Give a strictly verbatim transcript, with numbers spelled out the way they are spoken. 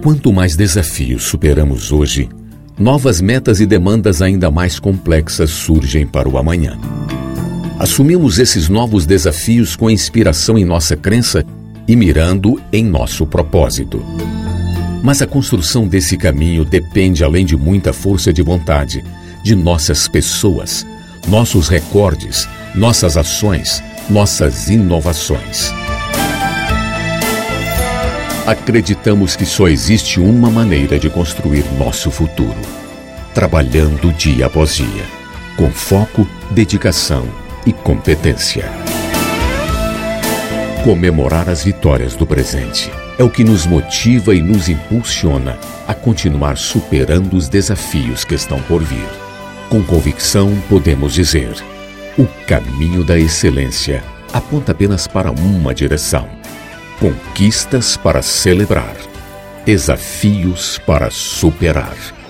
Quanto mais desafios superamos hoje, novas metas e demandas ainda mais complexas surgem para o amanhã. Assumimos esses novos desafios com inspiração em nossa crença e mirando em nosso propósito. Mas a construção desse caminho depende, além de muita força de vontade, de nossas pessoas, nossos recordes, nossas ações, nossas inovações. Acreditamos que só existe uma maneira de construir nosso futuro: trabalhando dia após dia, com foco, dedicação e competência. Comemorar as vitórias do presente é o que nos motiva e nos impulsiona a continuar superando os desafios que estão por vir. Com convicção, podemos dizer: o caminho da excelência aponta apenas para uma direção. Conquistas para celebrar, desafios para superar.